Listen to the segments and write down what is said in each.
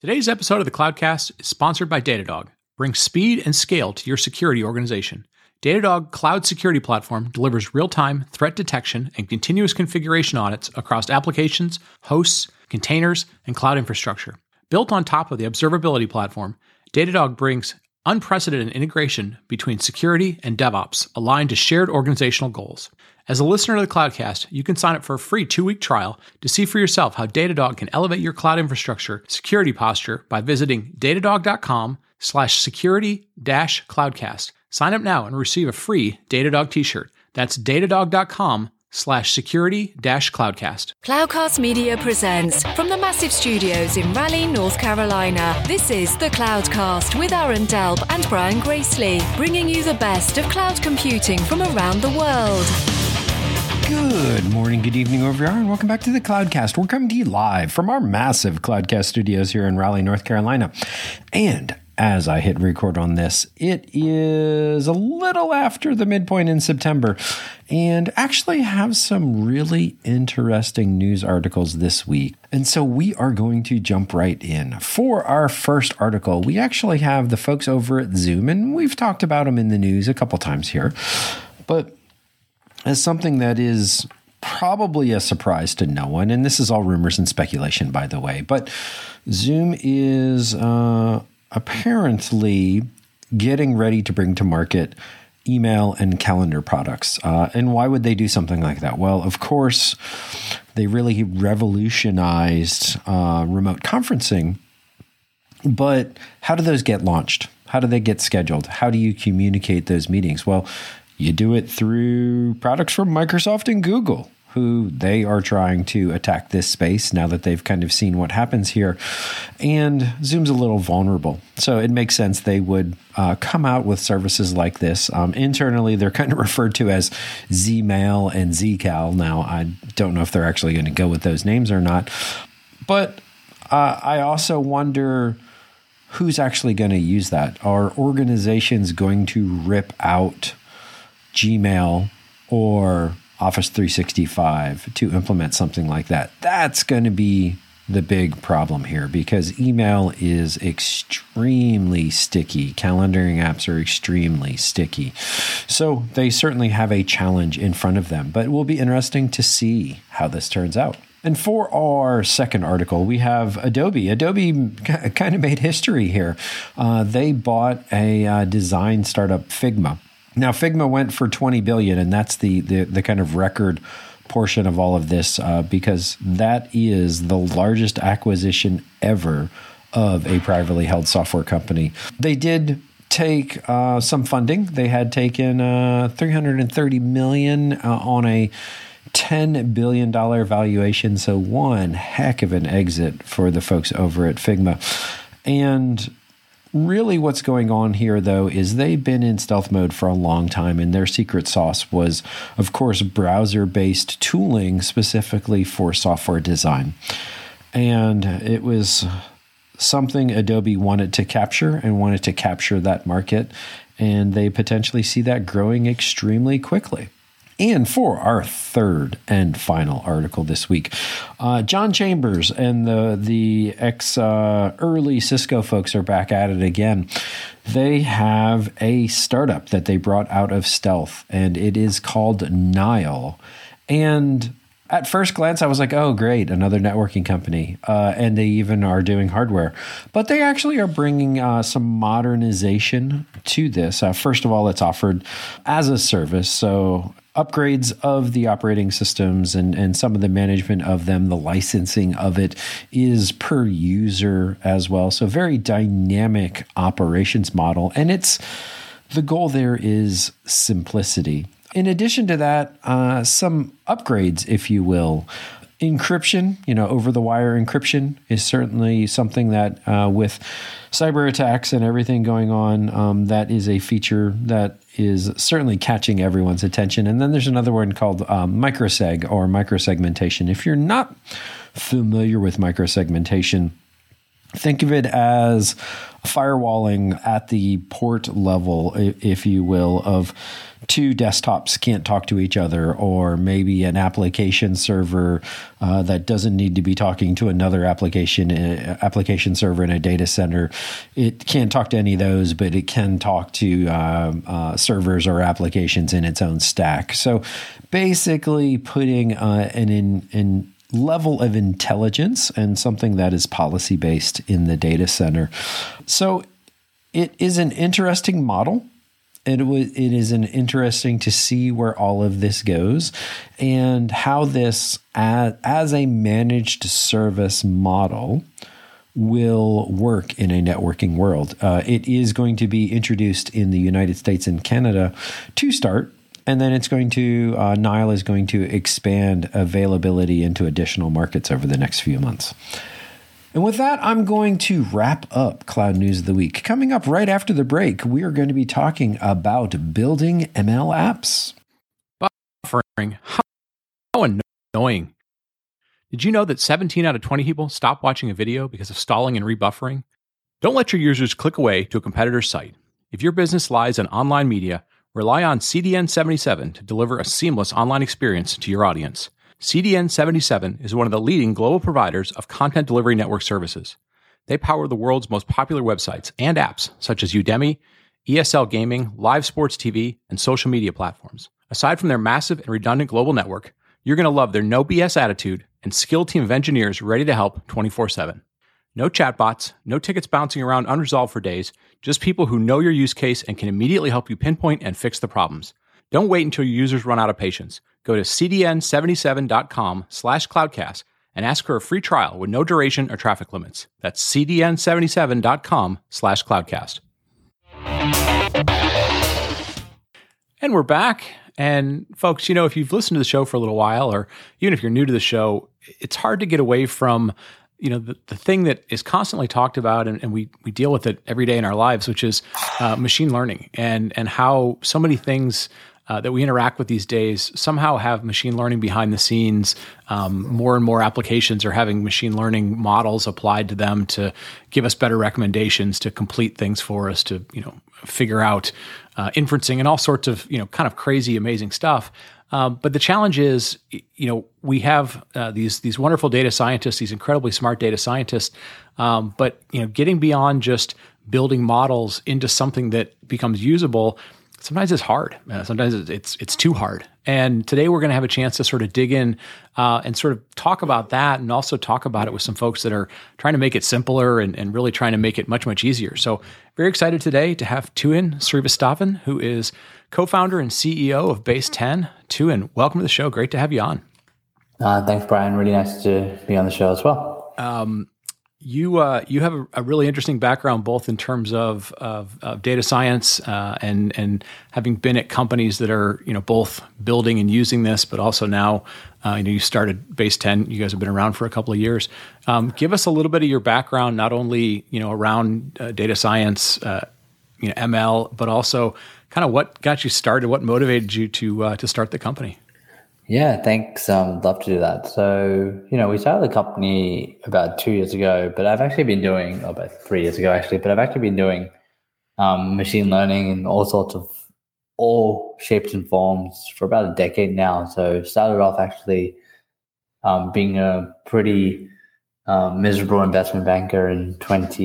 Today's episode of the Cloudcast is sponsored by Datadog. Bring speed and scale to your security organization. Datadog Cloud Security Platform delivers real-time threat detection and continuous configuration audits across applications, hosts, containers, and cloud infrastructure. Built on top of the observability platform, Datadog brings unprecedented integration between security and DevOps aligned to shared organizational goals. As a listener to the Cloudcast, you can sign up for a free 2-week trial to see for yourself how Datadog can elevate your cloud infrastructure security posture by visiting datadog.com/security-cloudcast. Sign up now and receive a free Datadog t-shirt. That's datadog.com/security-cloudcast. Cloudcast Media presents from the massive studios in Raleigh, North Carolina. This is the Cloudcast with Aaron Delp and Brian Gracely, bringing you the best of cloud computing from around the world. Good morning, good evening over here, and welcome back to the Cloudcast. We're coming to you live from our massive Cloudcast studios here in Raleigh, North Carolina. And as I hit record on this, it is a little after the midpoint in September, and actually have some really interesting news articles this week. And so we are going to jump right in. For our first article, we actually have the folks over at Zoom, and we've talked about them in the news a couple times here. But as something that is probably a surprise to no one, and this is all rumors and speculation, by the way, but Zoom is apparently getting ready to bring to market email and calendar products. And why would they do something like that? Well, of course, they really revolutionized remote conferencing. But how do those get launched? How do they get scheduled? How do you communicate those meetings? Well, you do it through products from Microsoft and Google, who they are trying to attack this space now that they've kind of seen what happens here. And Zoom's a little vulnerable. So it makes sense they would come out with services like this. Internally, they're kind of referred to as Zmail and Zcal. Now, I don't know if they're actually going to go with those names or not. But I also wonder who's actually going to use that. Are organizations going to rip out Gmail or Office 365 to implement something like that? That's going to be the big problem here, because email is extremely sticky. Calendaring apps are extremely sticky. So they certainly have a challenge in front of them, but it will be interesting to see how this turns out. And for our second article, we have Adobe. Adobe kind of made history here. They bought a design startup, Figma. Now, Figma went for $20 billion, and that's the kind of record portion of all of this, because that is the largest acquisition ever of a privately held software company. They did take some funding. They had taken $330 million on a $10 billion valuation, so one heck of an exit for the folks over at Figma. And really what's going on here, though, is they've been in stealth mode for a long time, and their secret sauce was, of course, browser-based tooling specifically for software design. And it was something Adobe wanted to capture and wanted to capture that market, and they potentially see that growing extremely quickly. And for our third and final article this week, John Chambers and the early Cisco folks are back at it again. They have a startup that they brought out of stealth, and it is called Nile. And at first glance, I was like, oh, great, another networking company. And they even are doing hardware. But they actually are bringing some modernization to this. First of all, it's offered as a service. So upgrades of the operating systems and some of the management of them, the licensing of it is per user as well. So very dynamic operations model. And the goal there is simplicity. In addition to that, some upgrades, if you will. Encryption, over-the-wire encryption is certainly something that with cyber attacks and everything going on, that is a feature that is certainly catching everyone's attention. And then there's another one called microseg or microsegmentation. If you're not familiar with microsegmentation, Think of it as firewalling at the port level, if you will, of two desktops can't talk to each other, or maybe an application server that doesn't need to be talking to another application server in a data center. It can't talk to any of those, but it can talk to servers or applications in its own stack. So basically putting an level of intelligence and something that is policy-based in the data center. So it is an interesting model. It is an interesting to see where all of this goes and how this, as a managed service model, will work in a networking world. It is going to be introduced in the United States and Canada to start. And then it's going to, Nile is going to expand availability into additional markets over the next few months. And with that, I'm going to wrap up Cloud News of the Week. Coming up right after the break, we are going to be talking about building ML apps. Buffering. How annoying. Did you know that 17 out of 20 people stop watching a video because of stalling and rebuffering? Don't let your users click away to a competitor's site. If your business lies in online media, rely on CDN77 to deliver a seamless online experience to your audience. CDN77 is one of the leading global providers of content delivery network services. They power the world's most popular websites and apps, such as Udemy, ESL Gaming, live sports TV, and social media platforms. Aside from their massive and redundant global network, you're going to love their no BS attitude and skilled team of engineers ready to help 24/7. No chatbots, no tickets bouncing around unresolved for days, just people who know your use case and can immediately help you pinpoint and fix the problems. Don't wait until your users run out of patience. Go to cdn77.com/cloudcast and ask for a free trial with no duration or traffic limits. That's cdn77.com/cloudcast. And we're back. And folks, you know, if you've listened to the show for a little while, or even if you're new to the show, it's hard to get away from the thing that is constantly talked about, and we deal with it every day in our lives, which is machine learning, and how so many things that we interact with these days somehow have machine learning behind the scenes. More and more applications are having machine learning models applied to them to give us better recommendations, to complete things for us, to figure out inferencing and all sorts of kind of crazy, amazing stuff. But the challenge is, we have these wonderful data scientists, these incredibly smart data scientists, but getting beyond just building models into something that becomes usable, sometimes it's hard. Sometimes it's too hard. And today we're going to have a chance to sort of dig in and sort of talk about that, and also talk about it with some folks that are trying to make it simpler and really trying to make it much, much easier. So very excited today to have Tuin Srivastavan, who is co-founder and CEO of Base10. Tuin, welcome to the show. Great to have you on. Thanks, Brian. Really nice to be on the show as well. You have a really interesting background, both in terms of data science and having been at companies that are both building and using this, but also now you started Base10. You guys have been around for a couple of years. Give us a little bit of your background, not only around data science, ML, but also kind of what got you started, what motivated you to start the company. Yeah, thanks. Love to do that. So, we started the company about 2 years ago, but I've actually been doing, about 3 years ago actually, but I've actually been doing machine learning in all shapes and forms for about a decade now. So started off actually being a pretty miserable investment banker in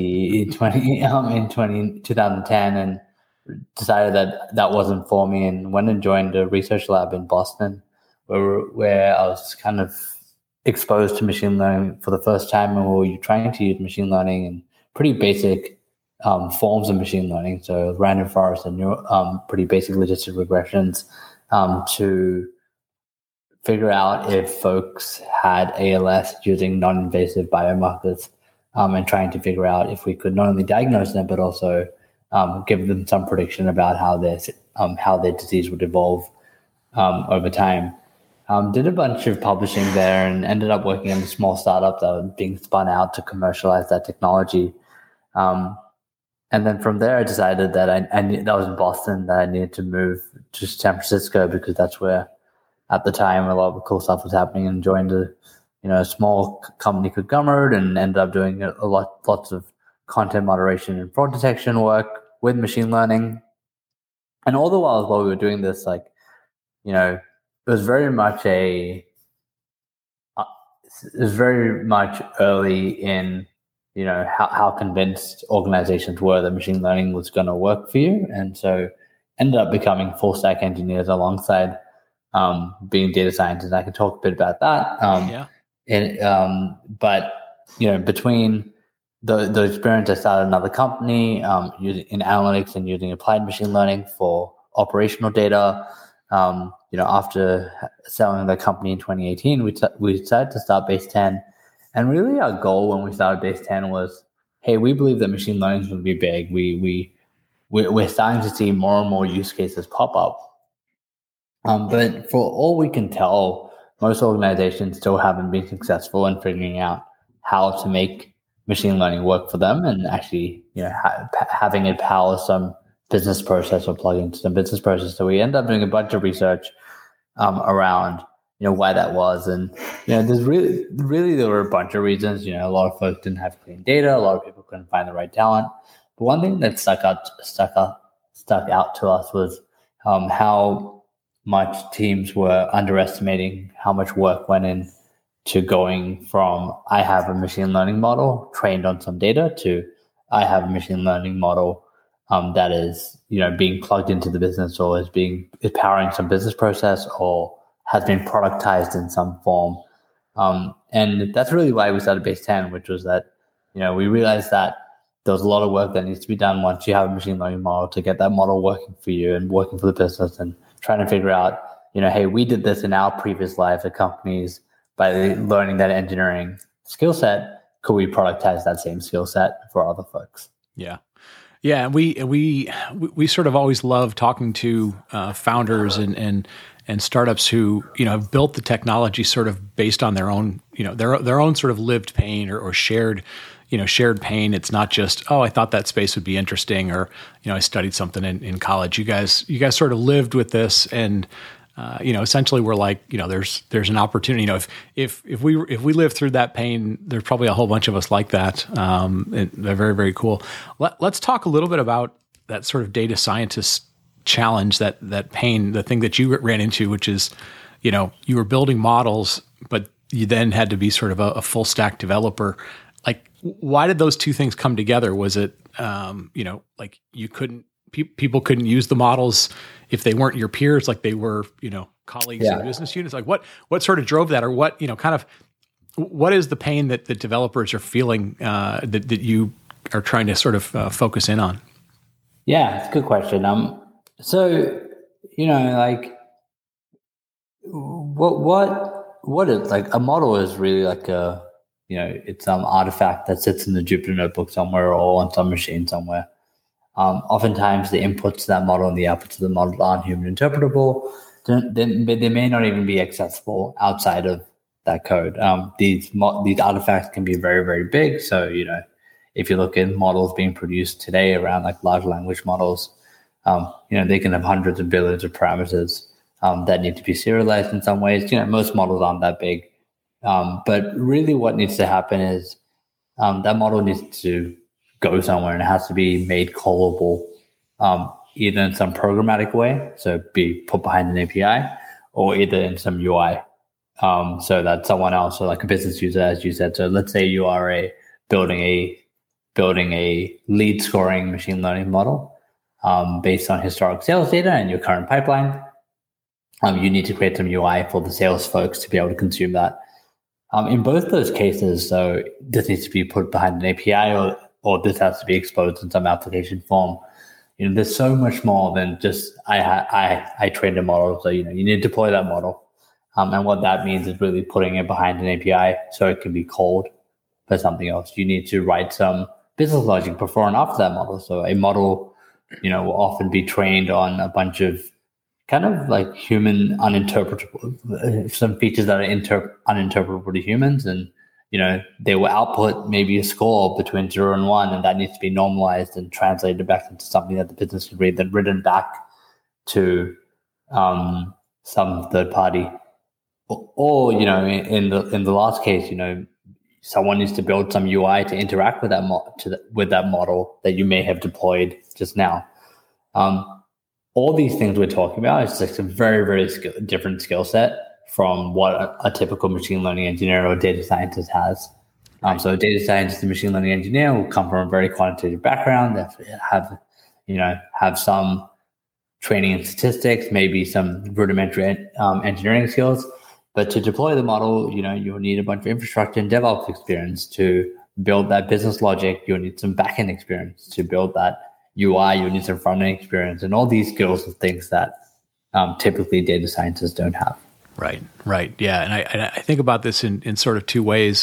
2010, and decided that wasn't for me, and went and joined a research lab in Boston, where I was kind of exposed to machine learning for the first time, and we were trying to use machine learning in pretty basic forms of machine learning, so random forest and pretty basic logistic regressions, to figure out if folks had ALS using non-invasive biomarkers, and trying to figure out if we could not only diagnose them, but also give them some prediction about how their disease would evolve over time. Did a bunch of publishing there and ended up working in a small startup that was being spun out to commercialize that technology. And then from there, I decided that that was in Boston, that I needed to move to San Francisco, because that's where, at the time, a lot of cool stuff was happening, and joined a a small company conglomerate and ended up doing lots of content moderation and fraud detection work with machine learning. And all the while we were doing this, like, it was very much early in, how convinced organizations were that machine learning was going to work for you. And so ended up becoming full stack engineers alongside being data scientists. I can talk a bit about that. But between the experience, I started another company using in analytics and using applied machine learning for operational data. After selling the company in 2018, we decided to start Base 10. And really our goal when we started Base 10 was, hey, we believe that machine learning is going to be big. We're starting to see more and more use cases pop up. But for all we can tell, most organizations still haven't been successful in figuring out how to make machine learning work for them and actually, having it power some business process or plug into some business process. So we end up doing a bunch of research around, why that was. And, there's really there were a bunch of reasons. A lot of folks didn't have clean data. A lot of people couldn't find the right talent. But one thing that stuck out to us was how much teams were underestimating how much work went in to going from I have a machine learning model trained on some data to I have a machine learning model that is, being plugged into the business or is powering some business process or has been productized in some form. And that's really why we started Base 10, which was that, we realized that there was a lot of work that needs to be done once you have a machine learning model to get that model working for you and working for the business and trying to figure out, hey, we did this in our previous lives at companies by learning that engineering skill set. Could we productize that same skill set for other folks? Yeah. Yeah, we sort of always love talking to founders and startups who have built the technology sort of based on their own their own sort of lived pain or shared pain. It's not just I thought that space would be interesting or I studied something in college. You guys sort of lived with this and essentially we're like there's an opportunity. If we live through that pain, there's probably a whole bunch of us like that. And they're very, very cool. Let's talk a little bit about that sort of data scientist challenge, that pain, the thing that you ran into, which is you were building models, but you then had to be sort of a full stack developer. Like, why did those two things come together? Was it like people couldn't use the models if they weren't your peers, like they were, colleagues in business units? Like what sort of drove that, or what, what is the pain that the developers are feeling that you are trying to sort of focus in on? Yeah, it's a good question. So, like what is like a model is really like it's some artifact that sits in the Jupyter notebook somewhere or on some machine somewhere. Oftentimes the inputs to that model and the outputs to the model aren't human interpretable. They may not even be accessible outside of that code. These artifacts can be very, very big. So, if you look at models being produced today around like large language models, they can have hundreds of billions of parameters that need to be serialized in some ways. Most models aren't that big. But really what needs to happen is that model needs to go somewhere and it has to be made callable either in some programmatic way, so be put behind an API, or either in some UI so that someone else, or like a business user, as you said. So let's say you are building a lead scoring machine learning model based on historic sales data and your current pipeline. You need to create some UI for the sales folks to be able to consume that. In both those cases, so this needs to be put behind an API or this has to be exposed in some application form. There's so much more than just I trained a model. So, you need to deploy that model. And what that means is really putting it behind an API so it can be called for something else. You need to write some business logic before and after that model. So a model, will often be trained on a bunch of kind of like human uninterpretable, some features that are uninterpretable to humans. And, they will output maybe a score between 0 and 1, and that needs to be normalized and translated back into something that the business can read, then written back to some third party or in the last case, someone needs to build some UI to interact with that model that you may have deployed just now. All these things we're talking about is like a very, very different skill set from what a typical machine learning engineer or data scientist has. So a data scientist and machine learning engineer will come from a very quantitative background. They have some training in statistics, maybe some rudimentary engineering skills. But to deploy the model, you'll need a bunch of infrastructure and DevOps experience. To build that business logic, you'll need some backend experience. To build that UI, you'll need some front-end experience. And all these skills are things that typically data scientists don't have. Right. Yeah. And I think about this in sort of two ways.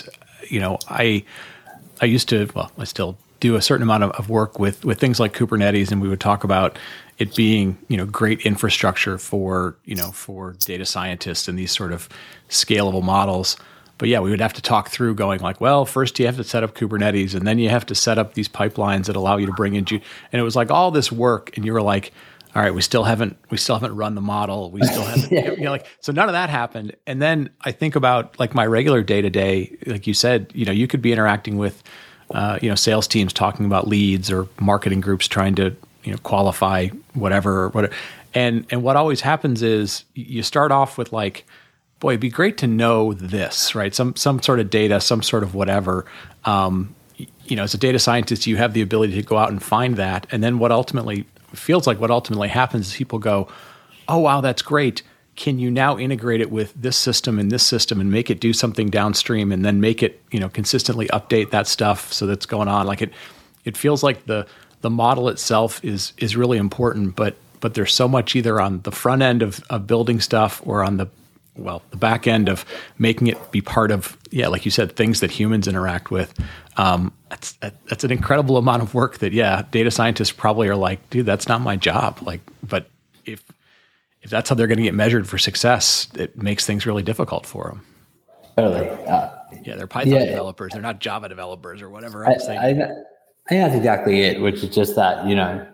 I used to, I still do a certain amount of work with things like Kubernetes, and we would talk about it being, great infrastructure for data scientists and these sort of scalable models. But yeah, we would have to talk through going like, well, first you have to set up Kubernetes, and then you have to set up these pipelines that allow you to bring in, and it was like all this work, and you were like, all right, we still haven't run the model. We still haven't, so none of that happened. And then I think about like my regular day to day, like you said, you could be interacting with, sales teams talking about leads, or marketing groups trying to, qualify whatever. And what always happens is you start off with like, boy, it'd be great to know this, right? Some sort of data, some sort of whatever. As a data scientist, you have the ability to go out and find that. And then what ultimately happens is people go, oh, wow, that's great. Can you now integrate it with this system and this system and make it do something downstream, and then make it, consistently update that stuff so that's going on? Like it feels like the model itself is really important, but there's so much either on the front end of building stuff, or on the back end of making it be part of, like you said, things that humans interact with. That's an incredible amount of work that, data scientists probably are like, dude, that's not my job. Like, but if that's how they're going to get measured for success, it makes things really difficult for them. Totally. They're Python developers. They're not Java developers or whatever else. I think that's exactly it, which is just that,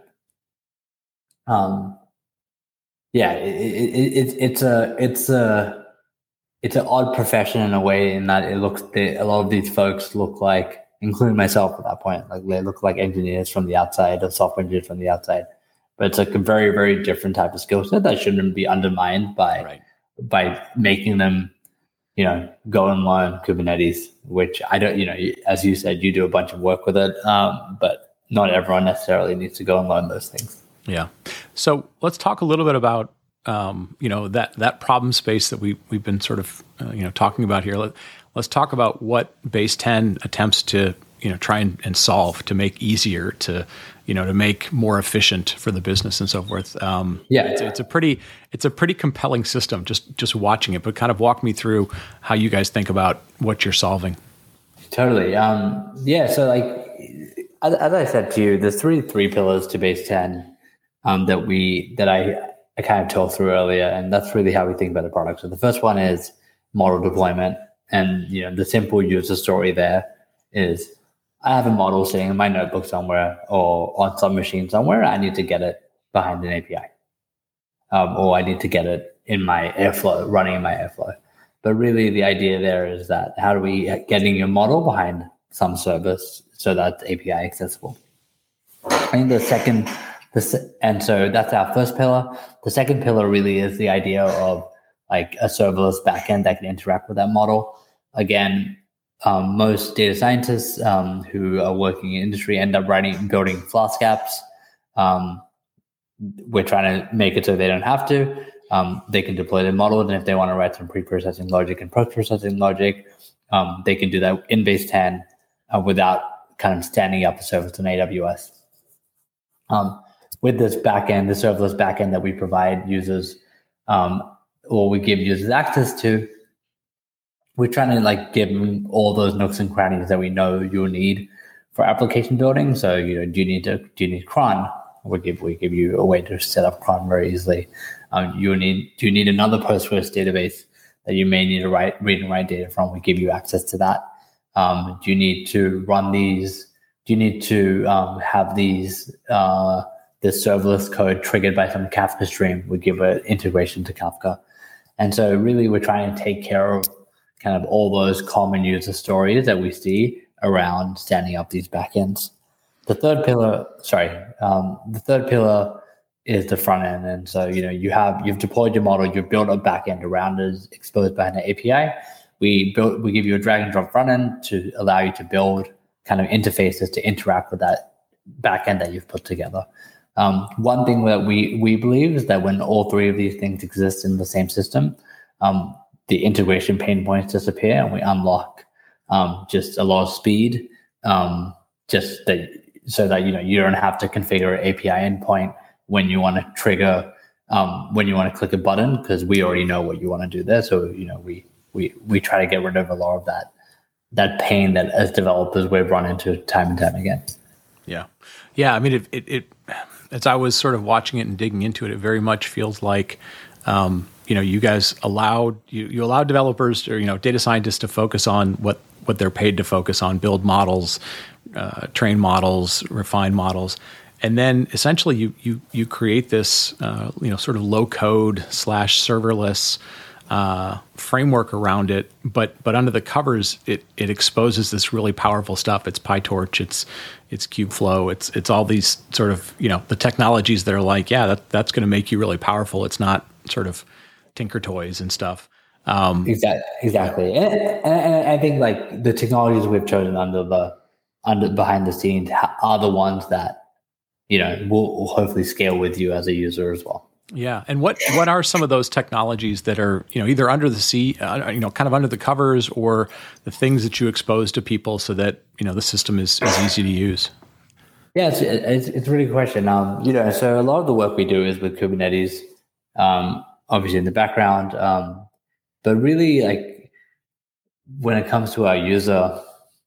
it's an odd profession in a way, in that a lot of these folks look like, including myself at that point, like they look like engineers from the outside, or software engineers from the outside. But it's like a very, very different type of skill set that shouldn't be undermined by making them, go and learn Kubernetes, which I don't, as you said, you do a bunch of work with it, but not everyone necessarily needs to go and learn those things. Yeah. So let's talk a little bit about, that problem space that we've been sort of, talking about here. Let's talk about what Base 10 attempts to, try and solve, to make easier, to make more efficient for the business and so forth. It's a pretty compelling system, just watching it, but kind of walk me through how you guys think about what you're solving. Totally. So like, as I said to you, there's three pillars to Base 10 that I kind of told through earlier, and that's really how we think about the product. So the first one is model deployment, and the simple user story there is, I have a model sitting in my notebook somewhere, or on some machine somewhere. I need to get it behind an API, or I need to get it in my Airflow, running in my Airflow. But really, the idea there is that how do we getting your model behind some service so that the API accessible? I think and so that's our first pillar. The second pillar really is the idea of like a serverless backend that can interact with that model. Again, most data scientists who are working in industry end up building Flask apps. We're trying to make it so they don't have to. They can deploy their model, and if they want to write some pre-processing logic and post-processing logic, they can do that in Base 10 without kind of standing up a service on AWS. With this backend, the serverless backend that we provide users, or we give users access to, we're trying to like give them all those nooks and crannies that we know you'll need for application building. So, do you need cron? We give you a way to set up cron very easily. Do you need another Postgres database that you may need to read and write data from? We give you access to that. Do you need to run these? Do you need to have these this serverless code triggered by some Kafka stream? We give an integration to Kafka. And so really we're trying to take care of kind of all those common user stories that we see around standing up these backends. The third pillar is the front end. And so, you've deployed your model, you've built a backend around it, exposed behind the API. We give you a drag and drop front end to allow you to build kind of interfaces to interact with that backend that you've put together. One thing that we believe is that when all three of these things exist in the same system, the integration pain points disappear and we unlock just a lot of speed, so that you don't have to configure an API endpoint when you want to trigger, when you want to click a button, because we already know what you want to do there. So we try to get rid of a lot of that pain that as developers we've run into time and time again. Yeah. I mean, it as I was sort of watching it and digging into it, it very much feels like, you guys allowed developers or, data scientists to focus on what they're paid to focus on, build models, train models, refine models. And then essentially you create this, sort of low code / serverless framework around it, but under the covers, it exposes this really powerful stuff. It's PyTorch, it's Kubeflow, it's all these sort of, the technologies that are like, that's going to make you really powerful. It's not sort of tinker toys and stuff. Exactly. And I think like the technologies we've chosen behind the scenes are the ones that, will hopefully scale with you as a user as well. Yeah. And what are some of those technologies that are, either under the sea, kind of under the covers, or the things that you expose to people so that, the system is easy to use? Yeah, it's a really good question. So a lot of the work we do is with Kubernetes, obviously in the background. But really, like, when it comes to our user,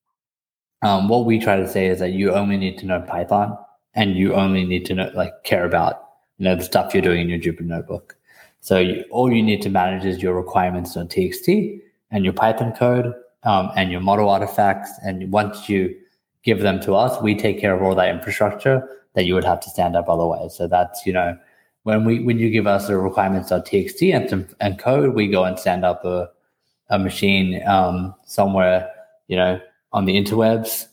what we try to say is that you only need to know Python, and you only need to care about the stuff you're doing in your Jupyter Notebook. So all you need to manage is your requirements.txt and your Python code, and your model artifacts. And once you give them to us, we take care of all that infrastructure that you would have to stand up otherwise. So that's, when you give us the requirements.txt and code, we go and stand up a machine somewhere, on the interwebs,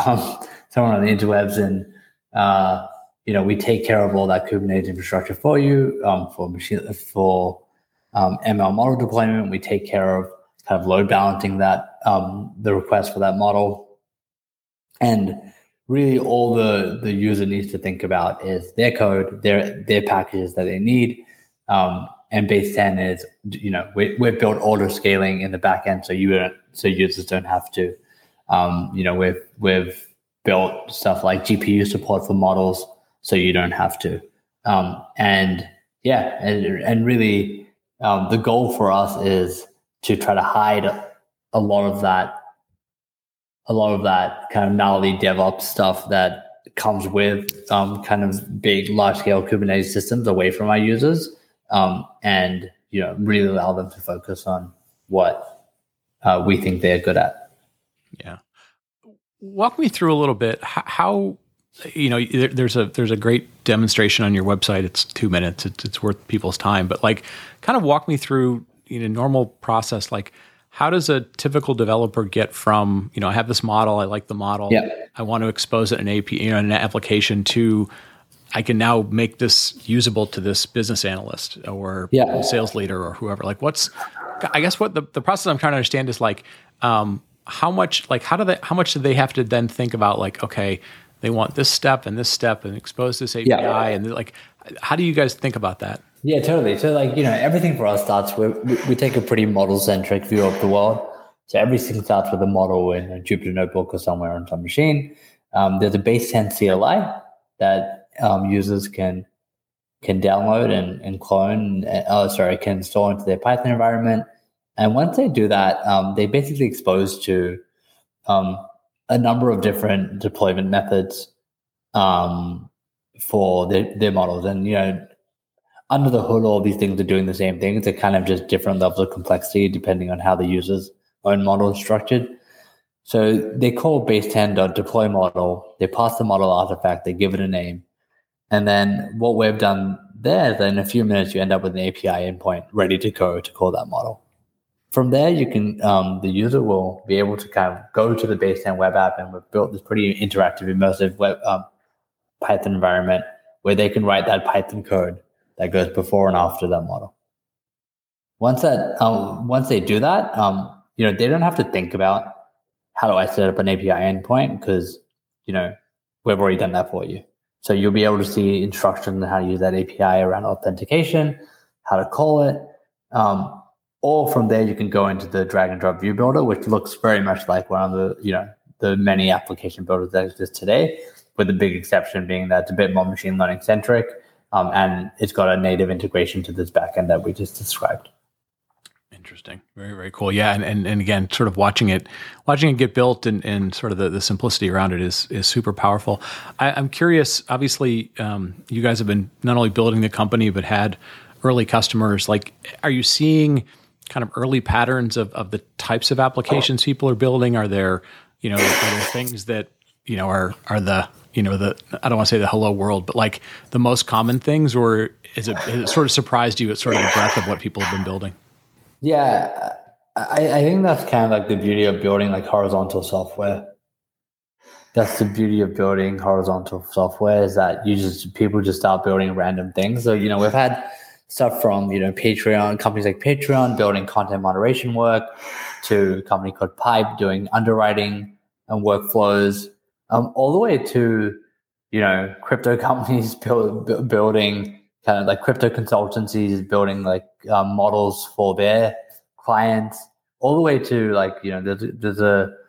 and we take care of all that Kubernetes infrastructure for you, for ML model deployment. We take care of kind of load balancing that, the request for that model. And really all the user needs to think about is their code, their packages that they need. And base 10 is, we've built auto scaling in the back end, so users don't have to. We've built stuff like GPU support for models, so you don't have to. And really, the goal for us is to try to hide a lot of that kind of gnarly DevOps stuff that comes with kind of big, large-scale Kubernetes systems away from our users, and really allow them to focus on what we think they're good at. Yeah. Walk me through a little bit how there's a great demonstration on your website. It's 2 minutes. It's worth people's time. But kind of walk me through normal process. How does a typical developer get from I have this model, I like the model, I want to expose it in an API, an application, to I can now make this usable to this business analyst or sales leader or whoever. I guess what the process I'm trying to understand is how much do they have to then think about okay, they want this step and expose this API and how do you guys think about that? Yeah, totally. So everything for us starts with, we take a pretty model centric view of the world. So everything starts with a model in a Jupyter Notebook or somewhere on some machine. There's a base 10 CLI that users can download and clone, can install into their Python environment. And once they do that, they basically expose to a number of different deployment methods for their models. And, under the hood, all these things are doing the same things. They're kind of just different levels of complexity depending on how the user's own model is structured. So they call base10.deploy model. They pass the model artifact. They give it a name. And then what we've done there, then in a few minutes, you end up with an API endpoint ready to go to call that model. From there, you can the user will be able to kind of go to the Base 10 web app, and we've built this pretty interactive, immersive web Python environment where they can write that Python code that goes before and after that model. Once they do that, they don't have to think about how do I set up an API endpoint, because we've already done that for you. So you'll be able to see instructions on how to use that API around authentication, how to call it. Or from there, you can go into the drag and drop view builder, which looks very much like one of the many application builders that exist today, with the big exception being that it's a bit more machine learning centric, and it's got a native integration to this backend that we just described. Interesting. Very, very cool. Yeah. And again, sort of watching it get built and sort of the simplicity around it is super powerful. I'm curious, obviously, you guys have been not only building the company, but had early customers. Like, are you seeing kind of early patterns of the types of applications people are building? Are there things that, are the, I don't want to say the hello world, but like the most common things, or has it sort of surprised you at sort of the breadth of what people have been building? Yeah, I think that's kind of like the beauty of building like horizontal software. That's the beauty of building horizontal software, is that people just start building random things. So, we've had stuff from, Patreon, companies like Patreon building content moderation work, to a company called Pipe doing underwriting and workflows, all the way to, crypto companies building kind of like crypto consultancies building like models for their clients, all the way to like, there's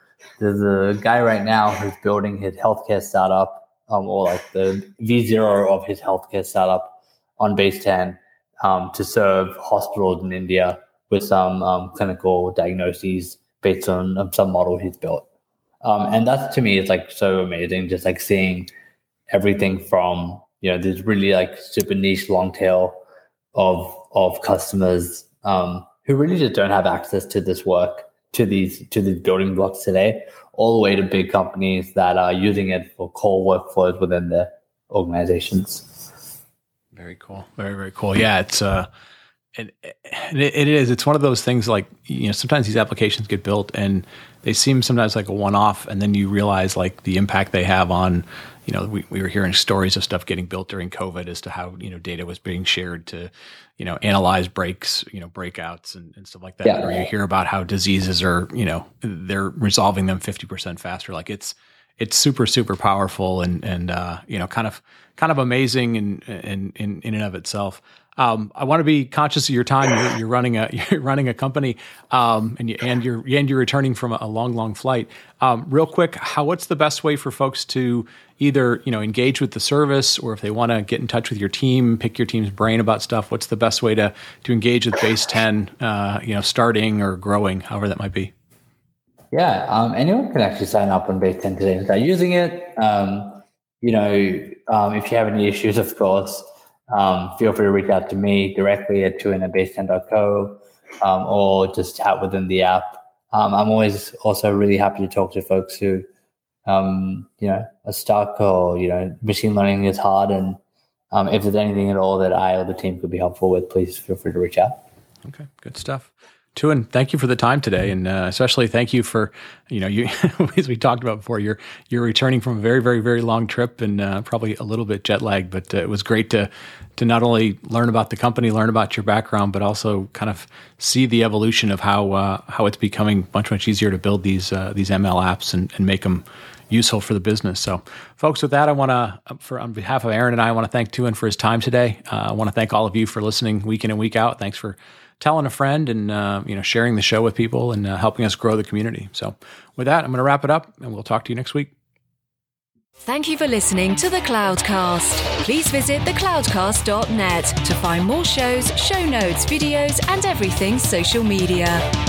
a guy right now who's building his healthcare startup, or like the V0 of his healthcare startup on Base 10 to serve hospitals in India with some clinical diagnoses based on some model he's built. And that's, to me, it's like so amazing, just like seeing everything from, there's really like super niche long tail of customers who really just don't have access to this work, to these building blocks today, all the way to big companies that are using it for core workflows within their organizations. Very cool. Very, very cool. Yeah, it's it is. It's one of those things like, sometimes these applications get built and they seem sometimes like a one-off, and then you realize like the impact they have on, we were hearing stories of stuff getting built during COVID as to how, data was being shared to, analyze breakouts and stuff like that. Yeah. Or you hear about how diseases are, they're resolving them 50% faster. Like it's super, super powerful and kind of amazing in and of itself. I want to be conscious of your time. You're running a company, and you're returning from a long flight. Real quick, what's the best way for folks to either engage with the service, or if they want to get in touch with your team, pick your team's brain about stuff? What's the best way to engage with Base 10? Starting or growing, however that might be. Yeah, anyone can actually sign up on Base 10 today and start using it. If you have any issues, of course. Feel free to reach out to me directly at tuin@base10.co, or just chat within the app. I'm always also really happy to talk to folks who, are stuck, or, machine learning is hard. And if there's anything at all that I or the team could be helpful with, please feel free to reach out. Okay, good stuff. Tuin, thank you for the time today, and especially thank you for, you as we talked about before, you're returning from a very, very, very long trip and probably a little bit jet lagged, but it was great to not only learn about the company, learn about your background, but also kind of see the evolution of how it's becoming much easier to build these ML apps and make them useful for the business. So, folks, with that, I want to, on behalf of Aaron and I want to thank Tuin for his time today. I want to thank all of you for listening week in and week out. Thanks for telling a friend and sharing the show with people and helping us grow the community. So with that, I'm going to wrap it up, and we'll talk to you next week. Thank you for listening to The Cloudcast. Please visit thecloudcast.net to find more shows, show notes, videos, and everything social media.